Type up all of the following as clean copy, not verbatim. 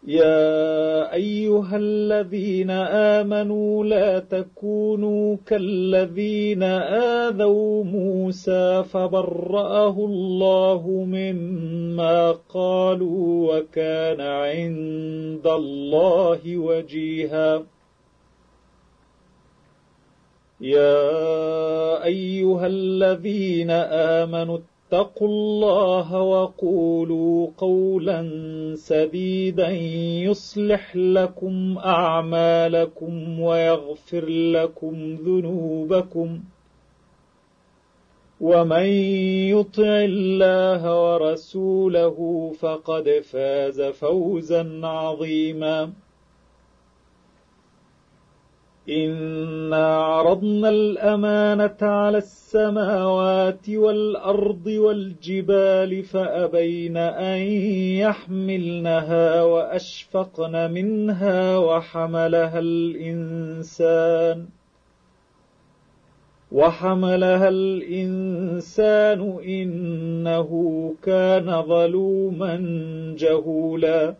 يا أيها الذين آمنوا لا تكونوا كالذين آذوا موسى فبرأه الله مما قالوا وكان عند الله وجيها. يا أيها الذين آمنوا اتقوا الله وقولوا قولا سديدا يصلح لكم أعمالكم ويغفر لكم ذنوبكم، ومن يطع الله ورسوله فقد فاز فوزا عظيما. إنا عرضنا الأمانة على السماوات والأرض والجبال فأبين أن يحملنها وأشفقن منها وحملها الإنسان إنه كان ظلوما جهولا.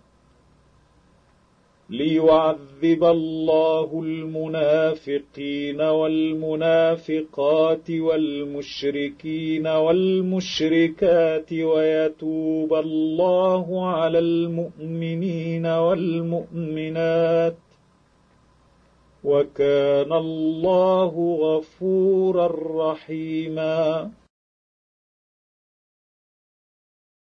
ليعذب الله المنافقين والمنافقات والمشركين والمشركات ويتوب الله على المؤمنين والمؤمنات، وكان الله غفورا رحيما.